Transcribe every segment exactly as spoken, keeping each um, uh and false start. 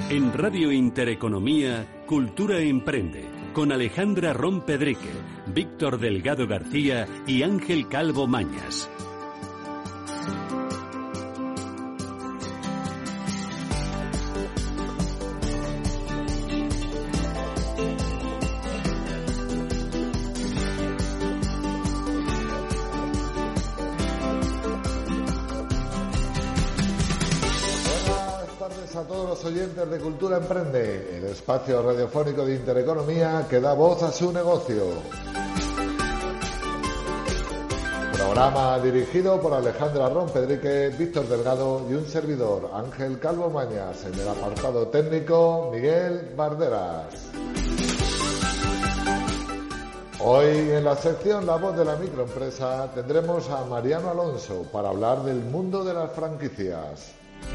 En Radio Intereconomía, Cultura Emprende, con Alejandra Rompedrique, Víctor Delgado García y Ángel Calvo Mañas. Oyentes de Cultura Emprende, el espacio radiofónico de Intereconomía que da voz a su negocio. Programa dirigido por Alejandra Rompedrique, Víctor Delgado y un servidor, Ángel Calvo Mañas. En el apartado técnico, Miguel Barderas. Hoy en la sección La Voz de la Microempresa tendremos a Mariano Alonso para hablar del mundo de las franquicias.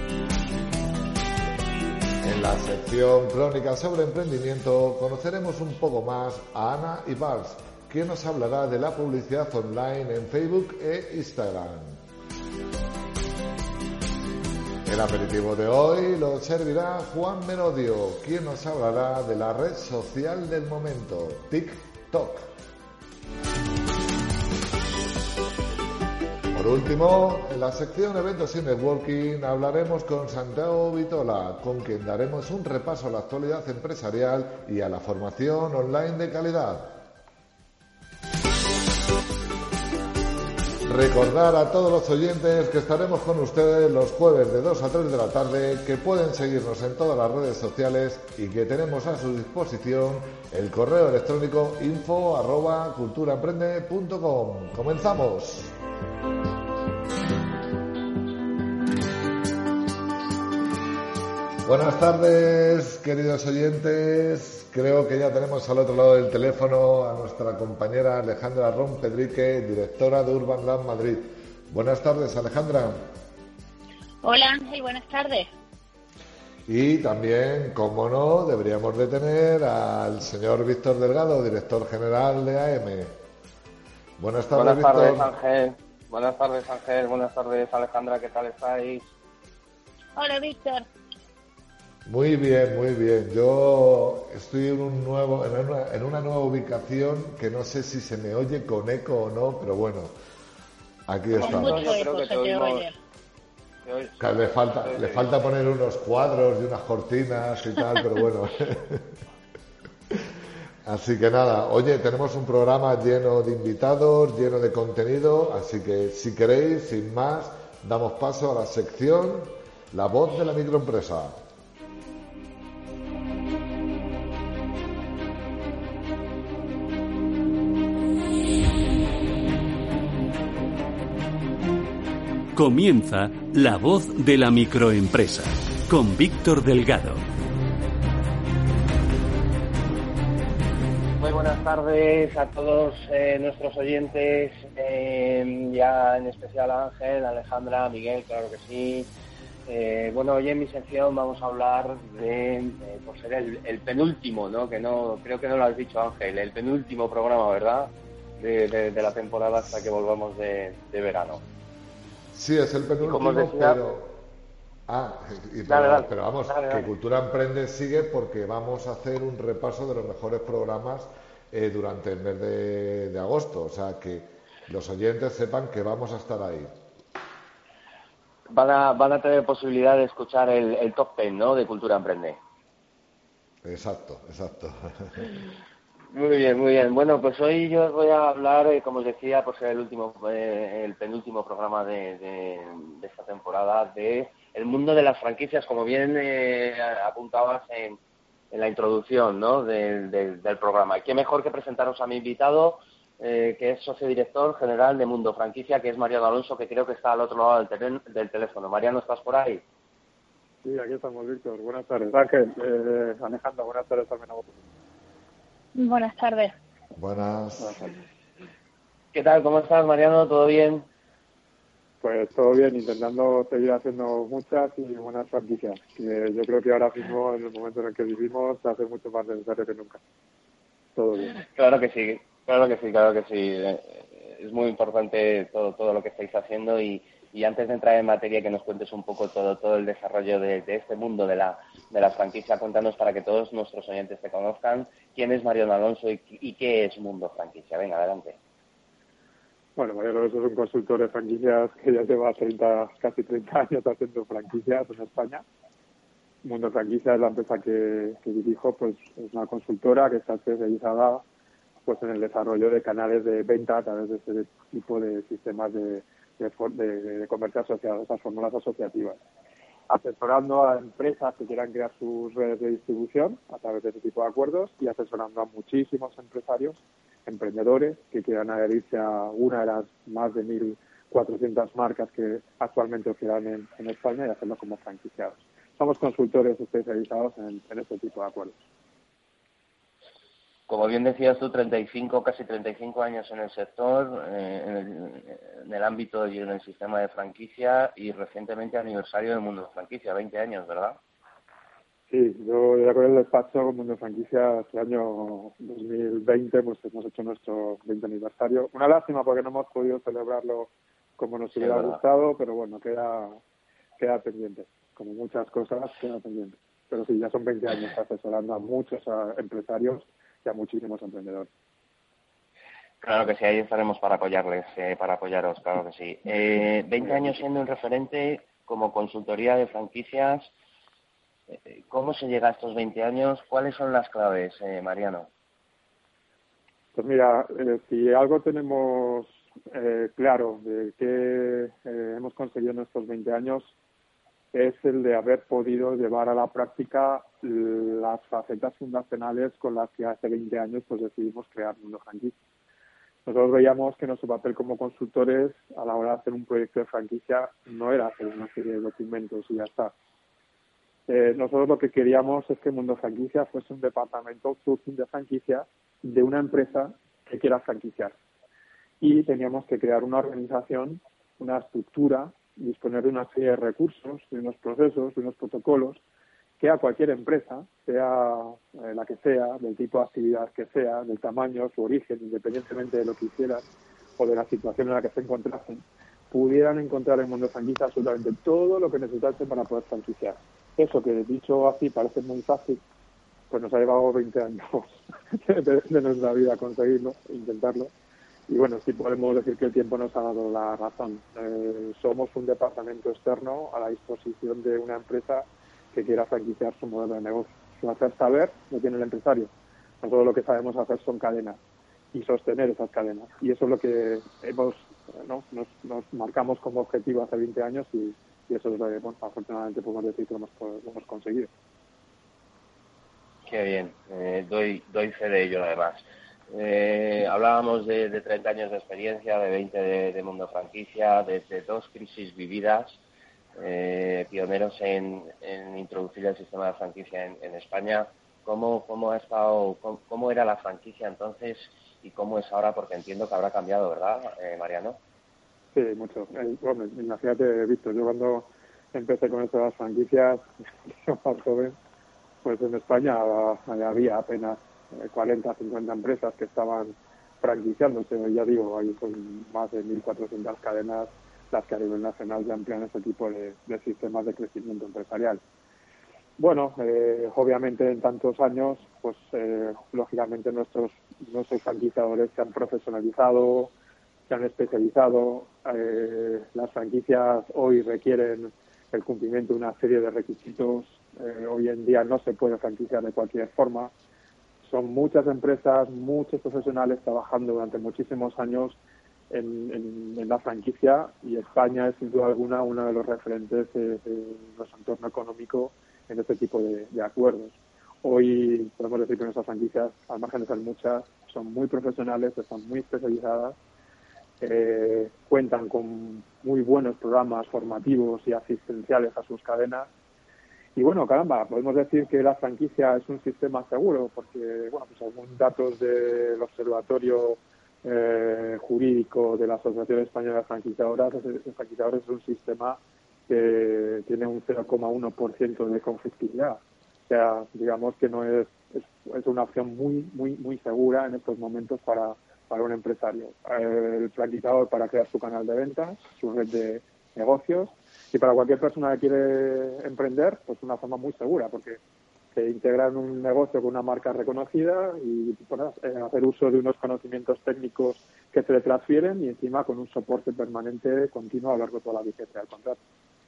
En la sección Crónica sobre Emprendimiento conoceremos un poco más a Ana Ibars, quien nos hablará de la publicidad online en Facebook e Instagram. El aperitivo de hoy lo servirá Juan Merodio, quien nos hablará de la red social del momento, TikTok. Por último, en la sección Eventos y Networking hablaremos con Santiago Vitola, con quien daremos un repaso a la actualidad empresarial y a la formación online de calidad. Recordar a todos los oyentes que estaremos con ustedes los jueves de dos a tres de la tarde, que pueden seguirnos en todas las redes sociales y que tenemos a su disposición el correo electrónico info arroba culturaemprende punto com. ¡Comenzamos! Buenas tardes, queridos oyentes. Creo que ya tenemos al otro lado del teléfono a nuestra compañera Alejandra Rompedrique, directora de Urban Lab Madrid. Buenas tardes, Alejandra. Hola, Ángel, buenas tardes. Y también, como no, deberíamos de tener al señor Víctor Delgado, director general de A M. Buenas tardes, Víctor. Buenas tardes, Ángel. Buenas tardes, Ángel. Buenas tardes, Alejandra. ¿Qué tal estáis? Hola, Víctor. Muy bien, muy bien. Yo estoy en un nuevo, en una, en una nueva ubicación que no sé si se me oye con eco o no, pero bueno, aquí estamos. Mucho eco se te oye. Le falta, le falta poner unos cuadros y unas cortinas y tal, pero bueno. Así que nada, oye, tenemos un programa lleno de invitados, lleno de contenido, así que si queréis, sin más, damos paso a la sección La Voz de la Microempresa. Comienza La Voz de la Microempresa con Víctor Delgado. Muy buenas tardes a todos eh, nuestros oyentes, eh, ya en especial a Ángel, Alejandra, Miguel, claro que sí. Eh, bueno, hoy en mi sección vamos a hablar de, eh, por ser el, el penúltimo, ¿no? Que no, creo que no lo has dicho, Ángel, el penúltimo programa, ¿verdad? De, de, de la temporada hasta que volvamos de, de verano. Sí, es el penúltimo, decía, pero... Ah, y dale, pero, dale, pero vamos, dale, dale. que Cultura Emprende sigue porque vamos a hacer un repaso de los mejores programas eh, durante el mes de, de agosto. O sea, que los oyentes sepan que vamos a estar ahí. Van a, van a tener posibilidad de escuchar el, el top ten, ¿no?, de Cultura Emprende. Exacto, exacto. Muy bien, muy bien. Bueno, pues hoy yo os voy a hablar, eh, como os decía, pues el último, eh, el penúltimo programa de, de, de esta temporada, de el mundo de las franquicias, como bien eh, apuntabas en, en la introducción, ¿no?, de, de, del programa. Y qué mejor que presentaros a mi invitado, eh, que es socio director general de Mundo Franquicia, que es Mariano Alonso, que creo que está al otro lado del, tele, del teléfono. Mariano, ¿estás por ahí? Sí, aquí estamos, Víctor. Buenas tardes. Ángel, eh, Alejandra, buenas tardes también a vosotros. Buenas tardes. Buenas. ¿Qué tal? ¿Cómo estás, Mariano? ¿Todo bien? Pues todo bien, intentando seguir haciendo muchas y buenas franquicias. Que yo creo que ahora mismo, en el momento en el que vivimos, se hace mucho más necesario que nunca. Todo bien. Claro que sí, claro que sí, claro que sí. Es muy importante todo todo lo que estáis haciendo y, Y antes de entrar en materia, que nos cuentes un poco todo todo el desarrollo de, de este mundo de la, de la franquicia, cuéntanos para que todos nuestros oyentes te conozcan, quién es Mariano Alonso y, y qué es Mundo Franquicia. Venga, adelante. Bueno, Mariano Alonso es un consultor de franquicias que ya lleva treinta, casi treinta años haciendo franquicias en España. Mundo Franquicia es la empresa que, que dirijo, pues es una consultora que está especializada pues en el desarrollo de canales de venta a través de este tipo de sistemas de De, de, de comercio asociado, esas fórmulas asociativas, asesorando a empresas que quieran crear sus redes de distribución a través de ese tipo de acuerdos y asesorando a muchísimos empresarios, emprendedores que quieran adherirse a una de las más de mil cuatrocientas marcas que actualmente operan en, en España y hacerlo como franquiciados. Somos consultores especializados en, en este tipo de acuerdos. Como bien decías tú, treinta y cinco, casi treinta y cinco años en el sector, eh, en, el, en el ámbito y en el sistema de franquicia, y recientemente aniversario del Mundo de Franquicia, veinte años, ¿verdad? Sí, yo ya con el despacho con Mundo Franquicia este año dos mil veinte pues hemos hecho nuestro veinte aniversario. Una lástima porque no hemos podido celebrarlo como nos hubiera sí, gustado, pero bueno, queda, queda pendiente. Como muchas cosas, queda pendiente. Pero sí, ya son veinte años asesorando a muchos a empresarios y a muchísimos emprendedores. Claro que sí, ahí estaremos para apoyarles, eh, para apoyaros, claro que sí. Eh, veinte años siendo un referente como consultoría de franquicias. Eh, ¿Cómo se llega a estos veinte años? ¿Cuáles son las claves, eh, Mariano? Pues mira, eh, si algo tenemos eh, claro de que eh, hemos conseguido en estos veinte años es el de haber podido llevar a la práctica las facetas fundacionales con las que hace veinte años pues decidimos crear Mundo Franquicia. Nosotros veíamos que nuestro papel como consultores a la hora de hacer un proyecto de franquicia no era hacer una serie de documentos y ya está. Eh, nosotros lo que queríamos es que Mundo Franquicia fuese un departamento outsourcing de franquicia de una empresa que quiera franquiciar. Y teníamos que crear una organización, una estructura, disponer de una serie de recursos, de unos procesos, de unos protocolos, que a cualquier empresa, sea eh, la que sea, del tipo de actividad que sea, del tamaño, su origen, independientemente de lo que hicieran o de la situación en la que se encontrasen, pudieran encontrar en Mundo Franquicia absolutamente todo lo que necesitasen para poder franquiciar. Eso que dicho así parece muy fácil, pues nos ha llevado veinte años de, de nuestra vida conseguirlo, intentarlo. Y bueno, sí podemos decir que el tiempo nos ha dado la razón. Eh, somos un departamento externo a la disposición de una empresa que quiera franquiciar su modelo de negocio. Su hacer saber lo tiene el empresario. Nosotros lo que sabemos hacer son cadenas y sostener esas cadenas. Y eso es lo que hemos, ¿no? nos, nos marcamos como objetivo hace veinte años y, y eso es lo que, bueno, afortunadamente podemos decir que lo hemos, lo hemos conseguido. Qué bien, eh, doy, doy fe de ello además. Eh, hablábamos de, de treinta años de experiencia, de veinte de, de Mundo Franquicia, de, de dos crisis vividas, eh, pioneros en, en introducir el sistema de franquicia en, en España. ¿Cómo, cómo, ha estado, cómo, ¿Cómo era la franquicia entonces y cómo es ahora? Porque entiendo que habrá cambiado, ¿verdad, eh, Mariano? Sí, mucho. Eh, bueno, imagínate, Víctor, yo cuando empecé con esto de las franquicias, yo más joven, pues en España había apenas cuarenta, cincuenta empresas que estaban franquiciándose. Ya digo, hay son más de mil cuatrocientas cadenas las que a nivel nacional ya emplean este tipo de, de sistemas de crecimiento empresarial. Bueno, eh, obviamente en tantos años, pues eh, lógicamente nuestros, nuestros franquiciadores se han profesionalizado, se han especializado. Eh, las franquicias hoy requieren el cumplimiento de una serie de requisitos. Eh, hoy en día no se puede franquiciar de cualquier forma. Son muchas empresas, muchos profesionales trabajando durante muchísimos años en, en, en la franquicia, y España es sin duda alguna uno de los referentes de, de nuestro entorno económico en este tipo de, de acuerdos. Hoy podemos decir que nuestras franquicias, al margen de ser muchas, son muy profesionales, están muy especializadas, eh, cuentan con muy buenos programas formativos y asistenciales a sus cadenas. Y bueno, caramba, podemos decir que la franquicia es un sistema seguro, porque, bueno, pues según datos del Observatorio eh, Jurídico de la Asociación Española de Franquiciadoras, el franquiciador es un sistema que tiene un cero coma uno por ciento de conflictividad. O sea, digamos que no es, es, es una opción muy, muy, muy segura en estos momentos para, para un empresario. El franquiciador para crear su canal de ventas, su red de negocios, y para cualquier persona que quiere emprender, pues una forma muy segura, porque se integra en un negocio con una marca reconocida y bueno, hacer uso de unos conocimientos técnicos que se le transfieren y encima con un soporte permanente continuo a lo largo de toda la vigencia del contrato.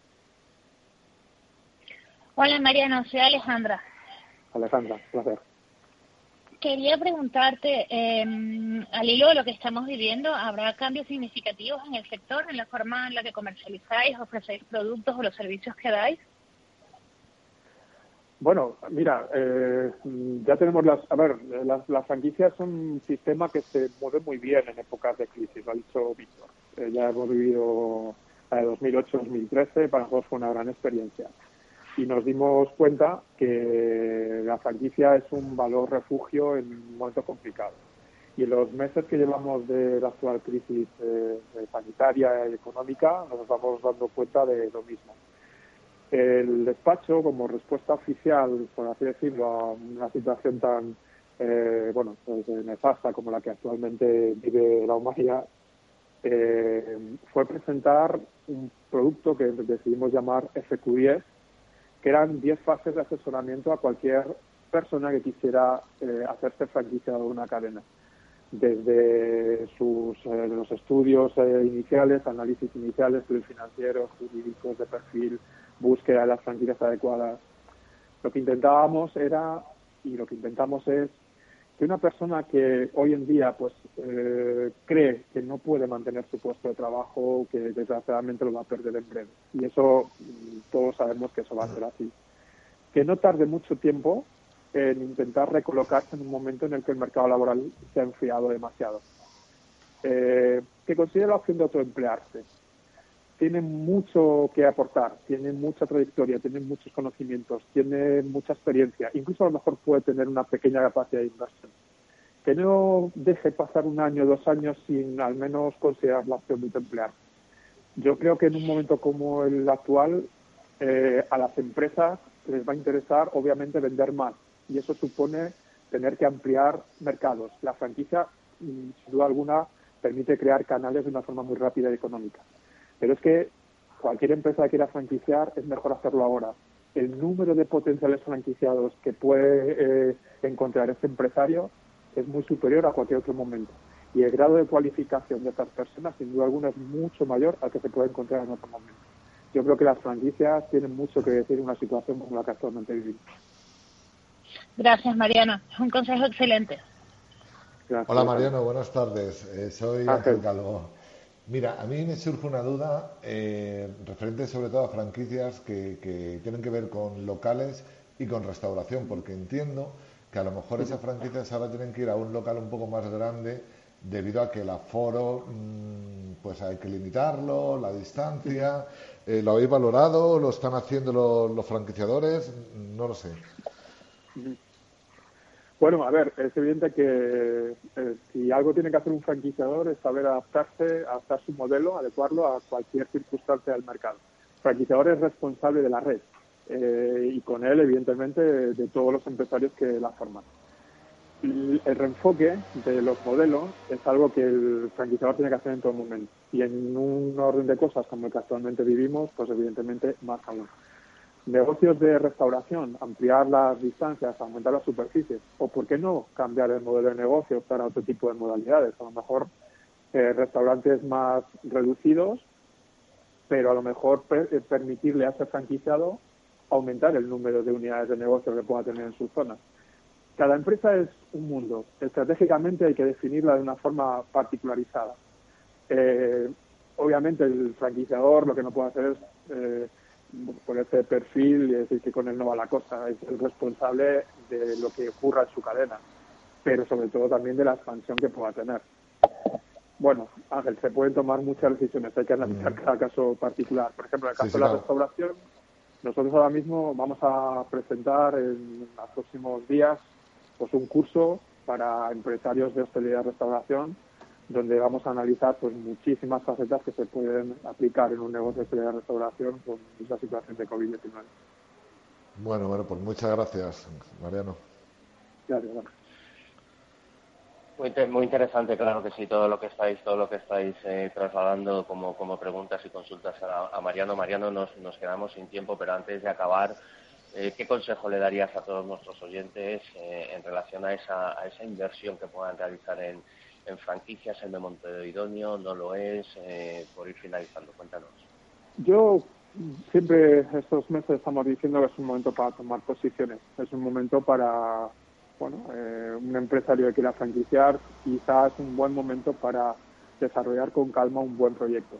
Hola Mariano, soy Alejandra. Alejandra, placer. Quería preguntarte, eh, al hilo de lo que estamos viviendo, ¿habrá cambios significativos en el sector, en la forma en la que comercializáis, ofrecéis productos o los servicios que dais? Bueno, mira, eh, ya tenemos las... A ver, las, las franquicias son un sistema que se mueve muy bien en épocas de crisis, lo ha dicho Víctor. Eh, ya hemos vivido la de dos mil ocho dos mil trece, para nosotros fue una gran experiencia. Y nos dimos cuenta que la franquicia es un valor refugio en un momento complicado. Y en los meses que llevamos de la actual crisis eh, sanitaria y económica, nos vamos dando cuenta de lo mismo. El despacho, como respuesta oficial, por así decirlo, a una situación tan eh, bueno, pues, nefasta como la que actualmente vive la humanidad, eh, fue presentar un producto que decidimos llamar F Q diez, que eran diez fases de asesoramiento a cualquier persona que quisiera eh, hacerse franquiciado de una cadena. Desde sus eh, los estudios eh, iniciales, análisis iniciales, estudios financieros, jurídicos, de perfil, búsqueda de las franquicias adecuadas. Lo que intentábamos era, y lo que intentamos es, que una persona que hoy en día pues eh, cree que no puede mantener su puesto de trabajo, que desgraciadamente lo va a perder en breve. Y eso, todos sabemos que eso va a ser así. Que no tarde mucho tiempo en intentar recolocarse en un momento en el que el mercado laboral se ha enfriado demasiado. Eh, que considere la opción de autoemplearse. Tiene mucho que aportar, tiene mucha trayectoria, tiene muchos conocimientos, tiene mucha experiencia, incluso a lo mejor puede tener una pequeña capacidad de inversión. Que no deje pasar un año, dos años sin al menos considerar la opción de autoemplearse. Yo creo que en un momento como el actual, eh, a las empresas les va a interesar obviamente vender más, y eso supone tener que ampliar mercados. La franquicia, sin duda alguna, permite crear canales de una forma muy rápida y económica. Pero es que cualquier empresa que quiera franquiciar es mejor hacerlo ahora. El número de potenciales franquiciados que puede eh, encontrar este empresario es muy superior a cualquier otro momento. Y el grado de cualificación de estas personas, sin duda alguna, es mucho mayor al que se puede encontrar en otro momento. Yo creo que las franquicias tienen mucho que decir en una situación como la que actualmente vivimos. Gracias, Mariano. Es un consejo excelente. Gracias. Hola, Mariano. Buenas tardes. Eh, soy Ángel Calvo. Mira, a mí me surge una duda eh, referente sobre todo a franquicias que, que tienen que ver con locales y con restauración, porque entiendo que a lo mejor esas franquicias ahora tienen que ir a un local un poco más grande debido a que el aforo mmm, pues hay que limitarlo, la distancia. Eh, ¿Lo habéis valorado? ¿Lo están haciendo los, los franquiciadores? No lo sé. Bueno, a ver, es evidente que eh, si algo tiene que hacer un franquiciador es saber adaptarse, adaptar su modelo, adecuarlo a cualquier circunstancia del mercado. El franquiciador es responsable de la red eh, y con él, evidentemente, de, de todos los empresarios que la forman. El, el reenfoque de los modelos es algo que el franquiciador tiene que hacer en todo momento. Y en un orden de cosas como el que actualmente vivimos, pues evidentemente más aún. Negocios de restauración, ampliar las distancias, aumentar las superficies, o por qué no cambiar el modelo de negocio para otro tipo de modalidades, a lo mejor eh, restaurantes más reducidos, pero a lo mejor per- permitirle a ese franquiciado aumentar el número de unidades de negocio que pueda tener en su zona. Cada empresa es un mundo, estratégicamente hay que definirla de una forma particularizada. Eh, obviamente el franquiciador lo que no puede hacer es eh, ponerse de perfil y decir que con él no va la cosa, es el responsable de lo que ocurra en su cadena, pero sobre todo también de la expansión que pueda tener. Bueno, Ángel, se pueden tomar muchas decisiones, hay que analizar cada caso particular. Por ejemplo, en el caso sí, sí, de la no. restauración, nosotros ahora mismo vamos a presentar en los próximos días pues un curso para empresarios de hostelería y restauración, donde vamos a analizar pues muchísimas facetas que se pueden aplicar en un negocio de hostelería y restauración con esa situación de COVID diecinueve. Bueno, bueno, pues muchas gracias, Mariano. Gracias, gracias. Muy, muy interesante, claro que sí, todo lo que estáis, todo lo que estáis eh, trasladando como, como preguntas y consultas a, a Mariano. Mariano, nos, nos quedamos sin tiempo, pero antes de acabar, eh, ¿qué consejo le darías a todos nuestros oyentes eh, en relación a esa, a esa inversión que puedan realizar en, en franquicias? ¿El momento idóneo? ¿No lo es? Eh, por ir finalizando, cuéntanos. Yo siempre estos meses estamos diciendo que es un momento para tomar posiciones, es un momento para... Bueno, eh, un empresario que quiera franquiciar, quizás es un buen momento para desarrollar con calma un buen proyecto.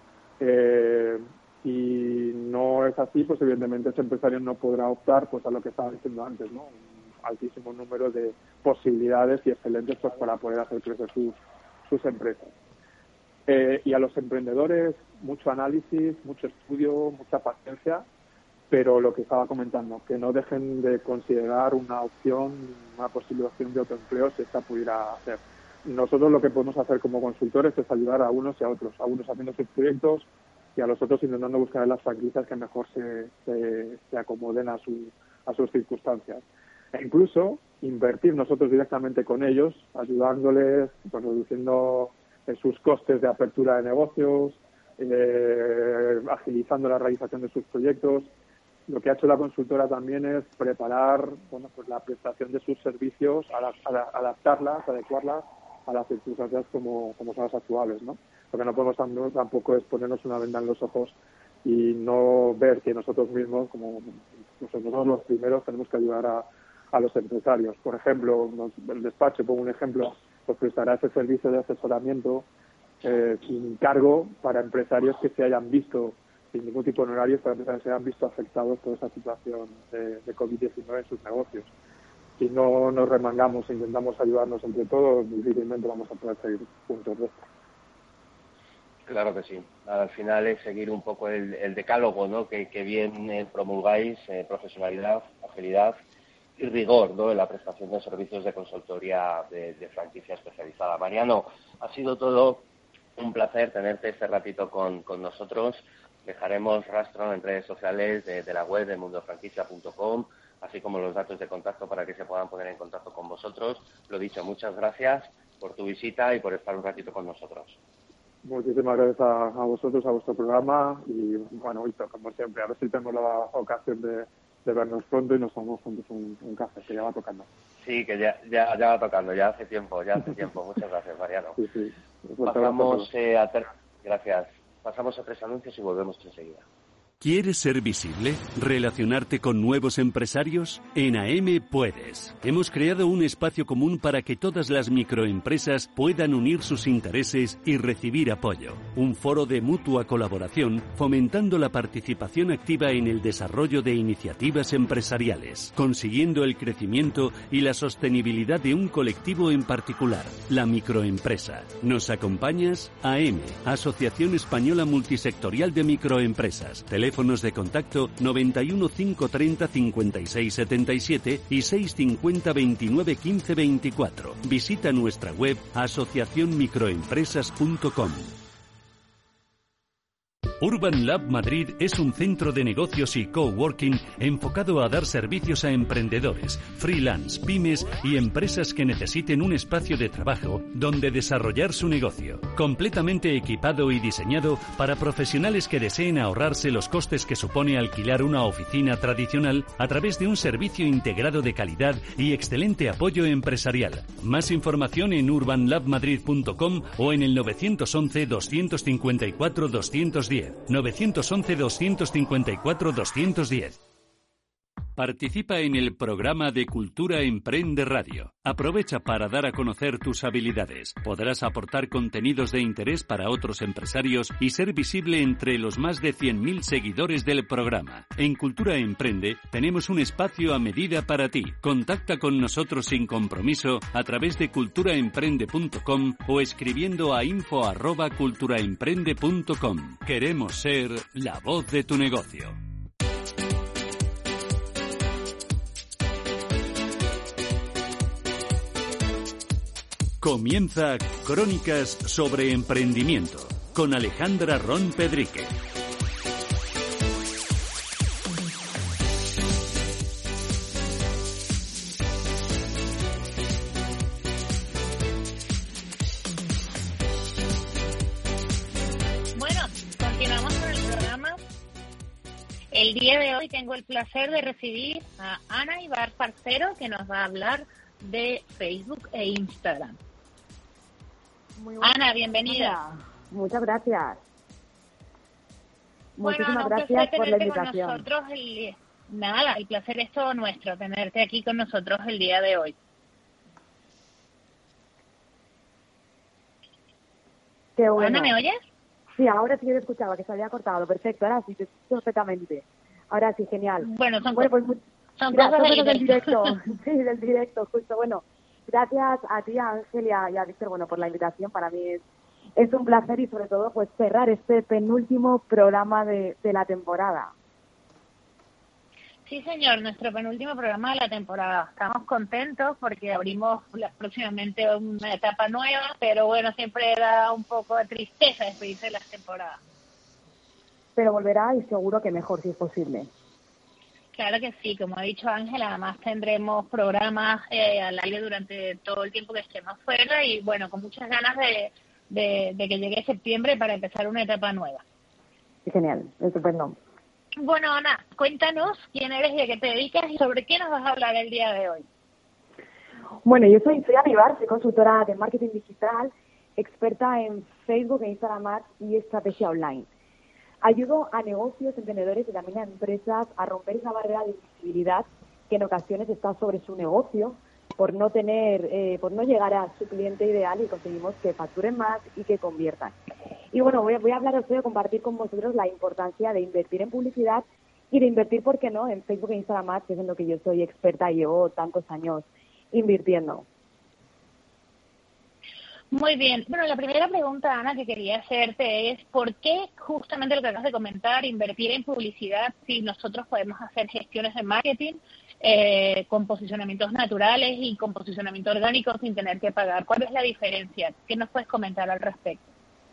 Eh, si no es así, pues evidentemente ese empresario no podrá optar pues a lo que estaba diciendo antes, ¿no? Un altísimo número de posibilidades y excelentes pues para poder hacer crecer sus, sus empresas. Eh, y a los emprendedores, mucho análisis, mucho estudio, mucha paciencia, pero lo que estaba comentando, que no dejen de considerar una opción, una posible opción de autoempleo si esta pudiera hacer. Nosotros lo que podemos hacer como consultores es ayudar a unos y a otros, a unos haciendo sus proyectos y a los otros intentando buscar las franquicias que mejor se, se, se acomoden a, su, a sus circunstancias. E incluso invertir nosotros directamente con ellos, ayudándoles, pues, reduciendo eh, sus costes de apertura de negocios, eh, agilizando la realización de sus proyectos. Lo que ha hecho la consultora también es preparar, bueno, pues la prestación de sus servicios, adaptarlas, adecuarlas a las circunstancias como, como son las actuales, ¿no? Lo que no podemos tampoco es ponernos una venda en los ojos y no ver que nosotros mismos, como nosotros los primeros, tenemos que ayudar a, a los empresarios. Por ejemplo, el despacho, pongo un ejemplo, pues prestará ese servicio de asesoramiento eh, sin cargo para empresarios que se hayan visto sin ningún tipo de horarios, para empezar, se han visto afectados por esa situación de, de COVID diecinueve en sus negocios. Si no nos remangamos e intentamos ayudarnos entre todos, difícilmente vamos a poder seguir juntos de esto. Claro que sí. Al final es seguir un poco el, el decálogo, ¿no? que, que bien eh, promulgáis, eh, profesionalidad, agilidad y rigor, ¿no? En la prestación de servicios de consultoría de, de franquicia especializada. Mariano, ha sido todo un placer tenerte este ratito con, con nosotros. Dejaremos rastro en redes sociales de, de la web de mundo franquicia punto com, así como los datos de contacto para que se puedan poner en contacto con vosotros. Lo dicho, muchas gracias por tu visita y por estar un ratito con nosotros. Muchísimas gracias a, a vosotros, a vuestro programa y, bueno, Víctor, como siempre, a ver si tenemos la ocasión de, de vernos pronto y nos tomamos juntos un, un café, que ya va tocando. Sí, que ya, ya, ya va tocando, ya hace tiempo, ya hace tiempo. Muchas gracias, Mariano. Sí, sí. Pasamos eh, a ter... Gracias. Pasamos a tres anuncios y volvemos enseguida. ¿Quieres ser visible? ¿Relacionarte con nuevos empresarios? En A M puedes. Hemos creado un espacio común para que todas las microempresas puedan unir sus intereses y recibir apoyo. Un foro de mutua colaboración fomentando la participación activa en el desarrollo de iniciativas empresariales, consiguiendo el crecimiento y la sostenibilidad de un colectivo en particular, la microempresa. ¿Nos acompañas? A M, Asociación Española Multisectorial de Microempresas. Teléfonos de contacto noventa y uno, cinco treinta, cincuenta y seis setenta y siete y seiscientos cincuenta, veintinueve, quince, veinticuatro. Visita nuestra web asociación microempresas punto com. Urban Lab Madrid es un centro de negocios y coworking enfocado a dar servicios a emprendedores, freelance, pymes y empresas que necesiten un espacio de trabajo donde desarrollar su negocio. Completamente equipado y diseñado para profesionales que deseen ahorrarse los costes que supone alquilar una oficina tradicional a través de un servicio integrado de calidad y excelente apoyo empresarial. Más información en urban lab madrid punto com o en el nueve once, doscientos cincuenta y cuatro, doscientos diez. nueve once, doscientos cincuenta y cuatro, doscientos diez. Participa en el programa de Cultura Emprende Radio. Aprovecha para dar a conocer tus habilidades. Podrás aportar contenidos de interés para otros empresarios y ser visible entre los más de cien mil seguidores del programa. En Cultura Emprende tenemos un espacio a medida para ti. Contacta con nosotros sin compromiso a través de cultura emprende punto com o escribiendo a info arroba cultura emprende punto com. Queremos ser la voz de tu negocio. Comienza Crónicas sobre Emprendimiento con Alejandra Ron Pedrique. El día de hoy tengo el placer de recibir a Ana Ibar Parcero, que nos va a hablar de Facebook e Instagram. Muy Ana, bienvenida. Muchas gracias. Bueno, Muchísimas Ana, gracias por la invitación. Con nosotros el... Nada, el placer es todo nuestro, tenerte aquí con nosotros el día de hoy. Qué bueno. Ana, ¿me oyes? Sí, ahora sí que te escuchaba, que se había cortado. Perfecto, ahora sí, te escucho perfectamente. Ahora sí, genial. Bueno, son, bueno, pues, son gracias, cosas del del directo. Sí, del directo, justo. Bueno, gracias a ti, a Ángel y a, y a Víctor, bueno, por la invitación. Para mí es, es un placer y sobre todo pues cerrar este penúltimo programa de, de la temporada. Sí, señor, nuestro penúltimo programa de la temporada. Estamos contentos porque abrimos próximamente una etapa nueva, pero bueno, siempre da un poco de tristeza despedirse de las temporadas. Pero volverá y seguro que mejor, si es posible. Claro que sí, como ha dicho Ángela, además tendremos programas eh, al aire durante todo el tiempo que estemos fuera y bueno, con muchas ganas de, de, de que llegue septiembre para empezar una etapa nueva. Sí, genial, estupendo. Bueno, Ana, cuéntanos quién eres y a qué te dedicas y sobre qué nos vas a hablar el día de hoy. Bueno, yo soy, soy Ana Ibar, soy consultora de marketing digital, experta en Facebook e Instagram Ads y estrategia online. Ayudo a negocios, emprendedores y también a empresas a romper esa barrera de visibilidad que en ocasiones está sobre su negocio por no tener, eh, por no llegar a su cliente ideal y conseguimos que facturen más y que conviertan. Y bueno, voy a, voy a hablaros, voy a compartir con vosotros la importancia de invertir en publicidad y de invertir, ¿por qué no?, en Facebook e Instagram Ads, que es en lo que yo soy experta y llevo tantos años invirtiendo. Muy bien. Bueno, la primera pregunta, Ana, que quería hacerte es ¿por qué justamente lo que acabas de comentar, invertir en publicidad, si nosotros podemos hacer gestiones de marketing eh, con posicionamientos naturales y con posicionamiento orgánico sin tener que pagar? ¿Cuál es la diferencia? ¿Qué nos puedes comentar al respecto?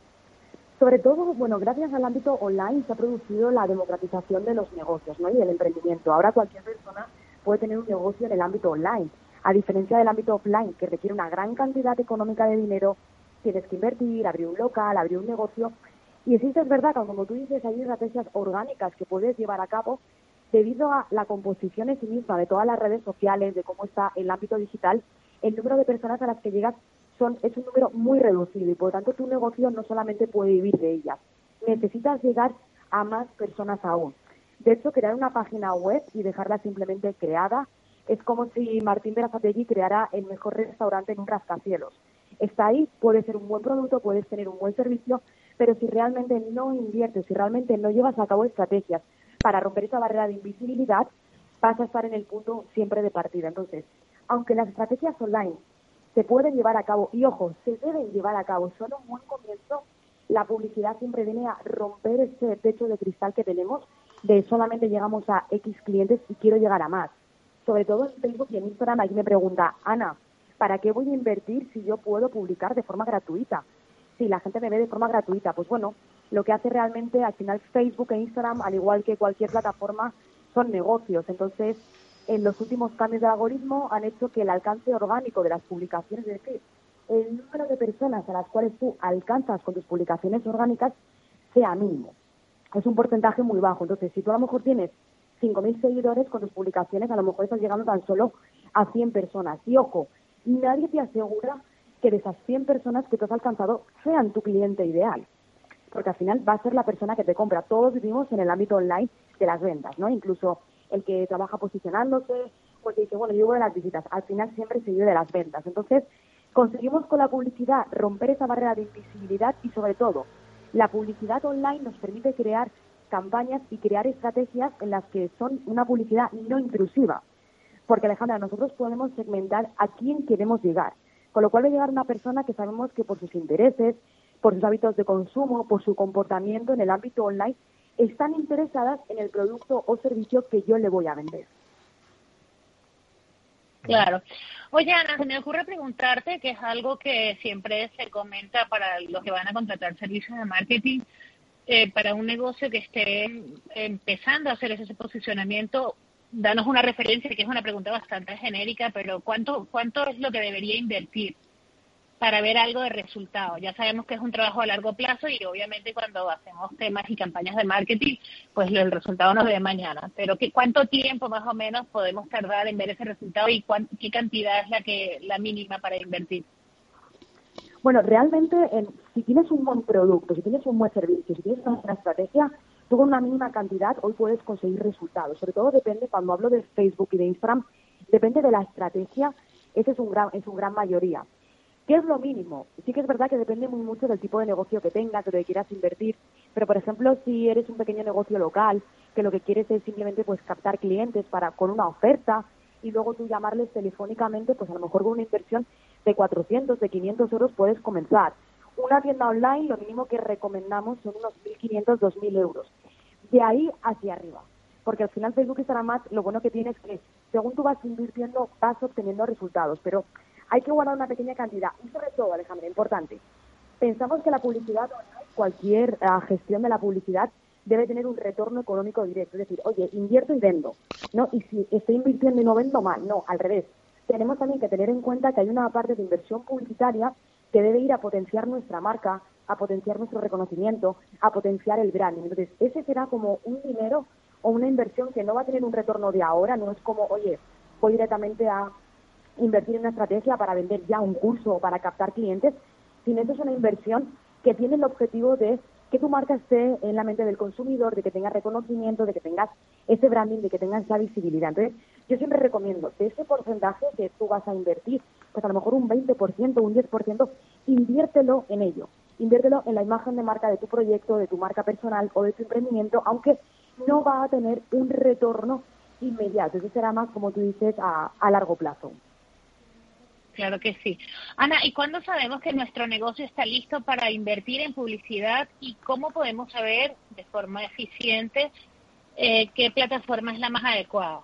Sobre todo, bueno, gracias al ámbito online se ha producido la democratización de los negocios, ¿no?, y del emprendimiento. Ahora cualquier persona puede tener un negocio en el ámbito online. A diferencia del ámbito offline, que requiere una gran cantidad económica de dinero, tienes que invertir, abrir un local, abrir un negocio. Y sí es verdad que, como tú dices, hay estrategias orgánicas que puedes llevar a cabo debido a la composición en sí misma de todas las redes sociales, de cómo está el ámbito digital. El número de personas a las que llegas son es un número muy reducido y, por lo tanto, tu negocio no solamente puede vivir de ellas. Necesitas llegar a más personas aún. De hecho, crear una página web y dejarla simplemente creada es como si Martín Berasategui creara el mejor restaurante en un rascacielos. Está ahí, puede ser un buen producto, puedes tener un buen servicio, pero si realmente no inviertes, si realmente no llevas a cabo estrategias para romper esa barrera de invisibilidad, vas a estar en el punto siempre de partida. Entonces, aunque las estrategias online se pueden llevar a cabo, y ojo, se deben llevar a cabo, son un buen comienzo, la publicidad siempre viene a romper ese techo de cristal que tenemos de solamente llegamos a X clientes y quiero llegar a más. Sobre todo en Facebook y en Instagram, ahí me pregunta, Ana, ¿para qué voy a invertir si yo puedo publicar de forma gratuita? Si la gente me ve de forma gratuita, pues bueno, lo que hace realmente al final Facebook e Instagram, al igual que cualquier plataforma, son negocios. Entonces, en los últimos cambios de algoritmo han hecho que el alcance orgánico de las publicaciones, es decir, el número de personas a las cuales tú alcanzas con tus publicaciones orgánicas sea mínimo. Es un porcentaje muy bajo. Entonces, si tú a lo mejor tienes cinco mil seguidores con tus publicaciones, a lo mejor estás llegando tan solo a cien personas. Y ojo, nadie te asegura que de esas cien personas que tú has alcanzado sean tu cliente ideal, porque al final va a ser la persona que te compra. Todos vivimos en el ámbito online de las ventas, ¿no? Incluso el que trabaja posicionándose, pues dice, bueno, yo voy a las visitas. Al final siempre se vive de las ventas. Entonces, conseguimos con la publicidad romper esa barrera de invisibilidad y, sobre todo, la publicidad online nos permite crear campañas y crear estrategias en las que son una publicidad no intrusiva. Porque, Alejandra, nosotros podemos segmentar a quién queremos llegar. Con lo cual va a llegar una persona que sabemos que por sus intereses, por sus hábitos de consumo, por su comportamiento en el ámbito online, están interesadas en el producto o servicio que yo le voy a vender. Claro. Oye, Ana, se me ocurre preguntarte, que es algo que siempre se comenta para los que van a contratar servicios de marketing, eh, para un negocio que esté empezando a hacer ese posicionamiento, danos una referencia, que es una pregunta bastante genérica, pero ¿cuánto cuánto es lo que debería invertir? para ver algo de resultado? Ya sabemos que es un trabajo a largo plazo y obviamente cuando hacemos temas y campañas de marketing, pues el resultado no se ve mañana. Pero ¿qué, ¿cuánto tiempo más o menos podemos tardar en ver ese resultado y cuán, qué cantidad es la que la mínima para invertir? Bueno, realmente, en, si tienes un buen producto, si tienes un buen servicio, si tienes una buena estrategia, tú con una mínima cantidad hoy puedes conseguir resultados. Sobre todo depende, cuando hablo de Facebook y de Instagram, depende de la estrategia, ese es un gran, es un gran mayoría. ¿Qué es lo mínimo? Sí que es verdad que depende muy mucho del tipo de negocio que tengas, de lo que quieras invertir, pero por ejemplo, si eres un pequeño negocio local, que lo que quieres es simplemente pues captar clientes para con una oferta y luego tú llamarles telefónicamente, pues a lo mejor con una inversión de cuatrocientos, de quinientos euros puedes comenzar. Una tienda online, lo mínimo que recomendamos son unos mil quinientos, dos mil euros. De ahí hacia arriba. Porque al final Facebook y Instagram Ads, lo bueno que tiene es que según tú vas invirtiendo, vas obteniendo resultados. Pero hay que guardar una pequeña cantidad. Y sobre todo, Alejandra, importante, pensamos que la publicidad online, cualquier uh, gestión de la publicidad, debe tener un retorno económico directo. Es decir, oye, invierto y vendo, ¿no? Y si estoy invirtiendo y no vendo, mal. No, al revés. Tenemos también que tener en cuenta que hay una parte de inversión publicitaria que debe ir a potenciar nuestra marca, a potenciar nuestro reconocimiento, a potenciar el branding. Entonces, ese será como un dinero o una inversión que no va a tener un retorno de ahora, no es como, oye, voy directamente a invertir en una estrategia para vender ya un curso o para captar clientes, sino eso es una inversión que tiene el objetivo de que tu marca esté en la mente del consumidor, de que tengas reconocimiento, de que tengas ese branding, de que tengas esa visibilidad. Entonces, yo siempre recomiendo, de ese porcentaje que tú vas a invertir, pues a lo mejor un veinte por ciento, un diez por ciento, inviértelo en ello. Inviértelo en la imagen de marca de tu proyecto, de tu marca personal o de tu emprendimiento, aunque no va a tener un retorno inmediato. Eso será más, como tú dices, a, a largo plazo. Claro que sí. Ana, ¿y cuándo sabemos que nuestro negocio está listo para invertir en publicidad y cómo podemos saber de forma eficiente eh, qué plataforma es la más adecuada?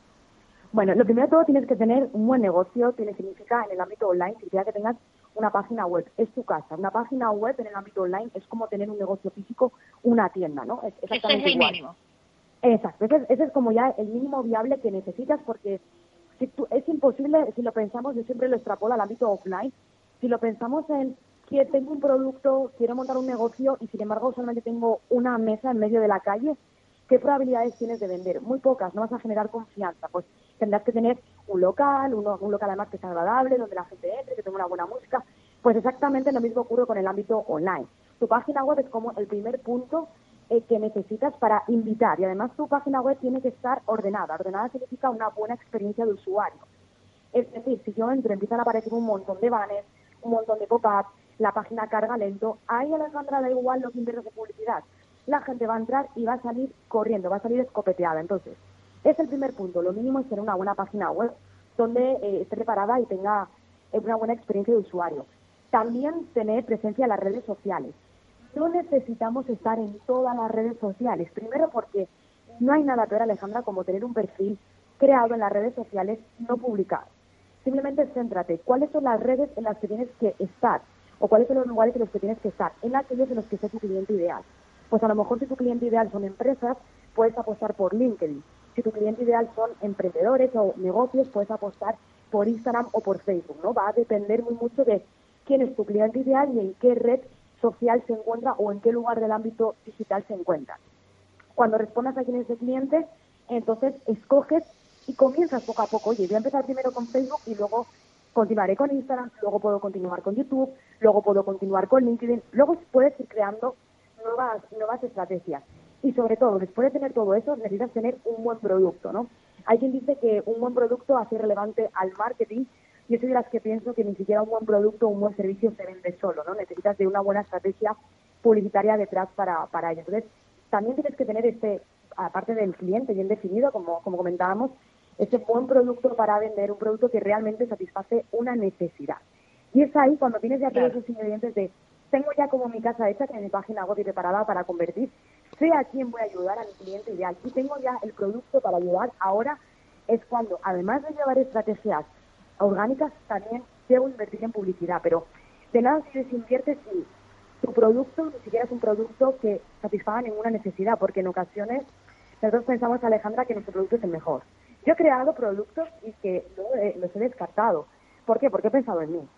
Bueno, lo primero de todo tienes que tener un buen negocio, tiene significa en el ámbito online, significa que tengas una página web, es tu casa. Una página web en el ámbito online es como tener un negocio físico, una tienda, ¿no? Es exactamente ese es el igual. mínimo. Exacto, ese es, ese es como ya el mínimo viable que necesitas porque si tú, es imposible, si lo pensamos, yo siempre lo extrapolo al ámbito offline, si lo pensamos en que tengo un producto, quiero montar un negocio y sin embargo solamente tengo una mesa en medio de la calle, ¿qué probabilidades tienes de vender? Muy pocas, no vas a generar confianza, pues tendrás que tener un local, uno, un local además que sea agradable, donde la gente entre, que tenga una buena música, pues exactamente lo mismo ocurre con el ámbito online. Tu página web es como el primer punto eh, que necesitas para invitar y además tu página web tiene que estar ordenada. Ordenada significa una buena experiencia de usuario. Es decir, si yo entro empiezan a aparecer un montón de banners, un montón de pop-ups, la página carga lento, ahí a Alejandra da igual lo que inviertes de publicidad. La gente va a entrar y va a salir corriendo, va a salir escopeteada. Entonces, es el primer punto. Lo mínimo es tener una buena página web donde eh, esté preparada y tenga eh, una buena experiencia de usuario. También tener presencia en las redes sociales. No necesitamos estar en todas las redes sociales. Primero porque no hay nada peor, Alejandra, como tener un perfil creado en las redes sociales no publicar. Simplemente céntrate. ¿Cuáles son las redes en las que tienes que estar? ¿O cuáles son los lugares en los que tienes que estar? En aquellos en los que esté tu cliente ideal. Pues a lo mejor si tu cliente ideal son empresas, puedes apostar por LinkedIn. Si tu cliente ideal son emprendedores o negocios, puedes apostar por Instagram o por Facebook, ¿no? Va a depender muy mucho de quién es tu cliente ideal y en qué red social se encuentra o en qué lugar del ámbito digital se encuentra. Cuando respondas a quién es el cliente, entonces escoges y comienzas poco a poco. Oye, voy a empezar primero con Facebook y luego continuaré con Instagram, luego puedo continuar con YouTube, luego puedo continuar con LinkedIn, luego puedes ir creando nuevas, nuevas estrategias. Y sobre todo, después de tener todo eso, necesitas tener un buen producto, ¿no? Hay quien dice que un buen producto hace relevante al marketing. Yo soy de las que pienso que ni siquiera un buen producto o un buen servicio se vende solo, ¿no? Necesitas de una buena estrategia publicitaria detrás para, para ello. Entonces, también tienes que tener este, aparte del cliente bien definido, como, como comentábamos, ese buen producto para vender, un producto que realmente satisface una necesidad. Y es ahí cuando tienes ya todos esos ingredientes de tengo ya como mi casa hecha, que en mi página web y preparada para convertir, sé a quién voy a ayudar, a mi cliente ideal, y tengo ya el producto para ayudar. Ahora es cuando, además de llevar estrategias orgánicas, también debo invertir en publicidad, pero de nada si desinviertes si tu producto ni siquiera es un producto que satisfaga ninguna necesidad, porque en ocasiones nosotros pensamos, Alejandra, que nuestro producto es el mejor. Yo he creado productos y que luego eh, los he descartado. ¿Por qué? Porque he pensado en mí.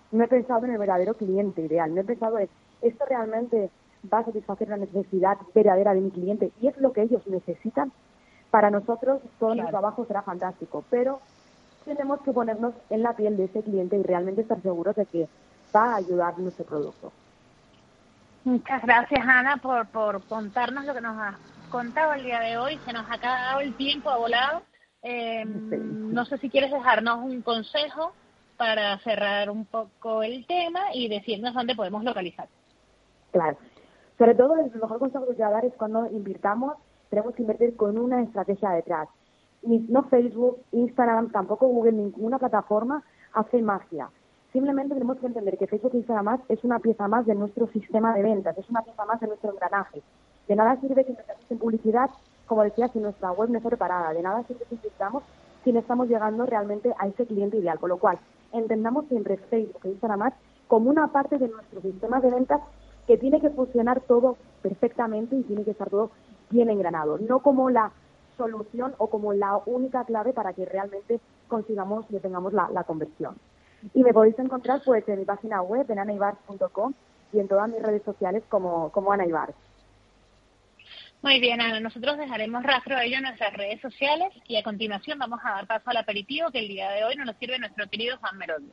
no he pensado en el verdadero cliente ideal, no he pensado en esto realmente va a satisfacer la necesidad verdadera de mi cliente y es lo que ellos necesitan. Para nosotros todo claro. el trabajo será fantástico, pero tenemos que ponernos en la piel de ese cliente y realmente estar seguros de que va a ayudar nuestro producto. Muchas gracias, Ana, por, por contarnos lo que nos has contado el día de hoy. Se nos ha acabado el tiempo, ha volado. Eh, sí. No sé si quieres dejarnos un consejo para cerrar un poco el tema y decirnos dónde podemos localizar. Claro. Sobre todo, el mejor consejo que voy a dar es cuando invirtamos, tenemos que invertir con una estrategia detrás. Ni, no Facebook, Instagram, tampoco Google, ninguna plataforma hace magia. Simplemente tenemos que entender que Facebook e Instagram es una pieza más de nuestro sistema de ventas, es una pieza más de nuestro engranaje. De nada sirve que invirtamos en publicidad, como decía, si nuestra web no está preparada. De nada sirve que invirtamos si no estamos llegando realmente a ese cliente ideal. Con lo cual, entendamos siempre Facebook e Instagram como una parte de nuestro sistema de ventas que tiene que funcionar todo perfectamente y tiene que estar todo bien engranado, no como la solución o como la única clave para que realmente consigamos y tengamos la, la conversión. Y me podéis encontrar pues en mi página web, en ana ibars punto com y en todas mis redes sociales como, como Ana Ibars. Muy bien, Ana, nosotros dejaremos rastro de ello en nuestras redes sociales y a continuación vamos a dar paso al aperitivo que el día de hoy nos lo sirve nuestro querido Juan Merodio.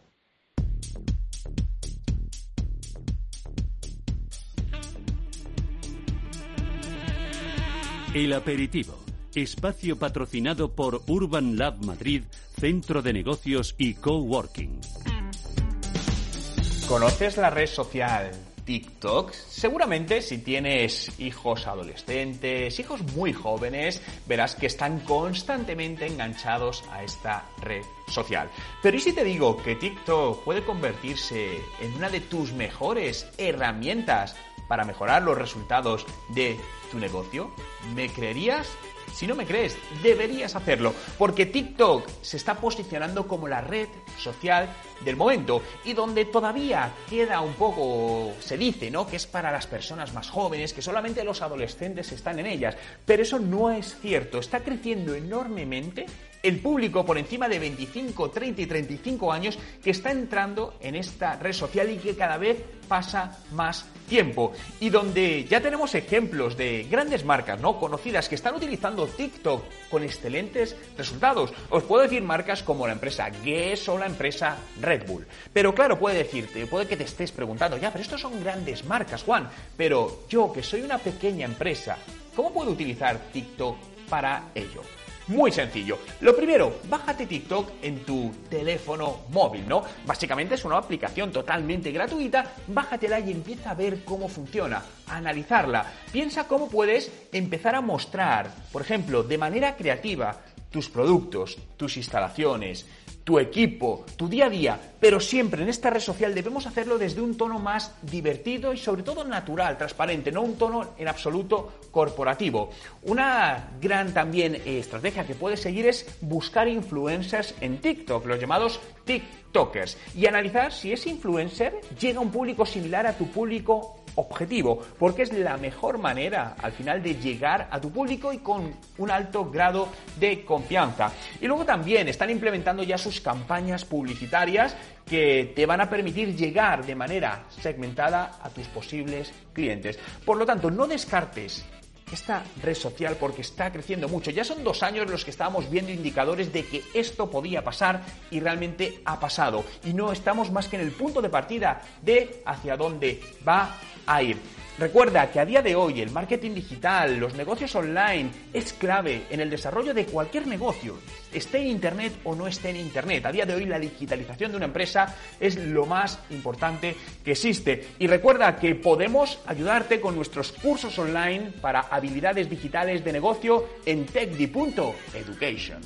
El aperitivo, espacio patrocinado por Urban Lab Madrid, Centro de Negocios y Coworking. ¿Conoces la red social TikTok? Seguramente si tienes hijos adolescentes, hijos muy jóvenes, verás que están constantemente enganchados a esta red social. Pero ¿y si te digo que TikTok puede convertirse en una de tus mejores herramientas para mejorar los resultados de tu negocio? ¿Me creerías? Si no me crees, deberías hacerlo, porque TikTok se está posicionando como la red social del momento y donde todavía queda un poco, se dice, ¿no?, que es para las personas más jóvenes, que solamente los adolescentes están en ellas, pero eso no es cierto. Está creciendo enormemente el público por encima de veinticinco, treinta y treinta y cinco años que está entrando en esta red social y que cada vez pasa más tiempo, y donde ya tenemos ejemplos de grandes marcas, ¿no?, conocidas, que están utilizando TikTok con excelentes resultados. Os puedo decir marcas como la empresa Guess o la empresa Red Bull. Pero claro, puede decirte, puede que te estés preguntando, ya, pero estos son grandes marcas, Juan, pero yo, que soy una pequeña empresa, ¿cómo puedo utilizar TikTok para ello? Muy sencillo. Lo primero, bájate TikTok en tu teléfono móvil, ¿no? Básicamente es una aplicación totalmente gratuita, bájatela y empieza a ver cómo funciona, a analizarla. Piensa cómo puedes empezar a mostrar, por ejemplo, de manera creativa, tus productos, tus instalaciones, tu equipo, tu día a día, pero siempre en esta red social debemos hacerlo desde un tono más divertido y sobre todo natural, transparente, no un tono en absoluto corporativo. Una gran también eh, estrategia que puedes seguir es buscar influencers en TikTok, los llamados TikTokers, y analizar si ese influencer llega a un público similar a tu público objetivo, porque es la mejor manera al final de llegar a tu público y con un alto grado de confianza. Y luego también están implementando ya sus campañas publicitarias que te van a permitir llegar de manera segmentada a tus posibles clientes. Por lo tanto, no descartes esta red social porque está creciendo mucho. Ya son dos años los que estábamos viendo indicadores de que esto podía pasar y realmente ha pasado. Y no estamos más que en el punto de partida de hacia dónde va a ir. Recuerda que a día de hoy el marketing digital, los negocios online es clave en el desarrollo de cualquier negocio, esté en Internet o no esté en Internet. A día de hoy la digitalización de una empresa es lo más importante que existe. Y recuerda que podemos ayudarte con nuestros cursos online para habilidades digitales de negocio en techdi punto education.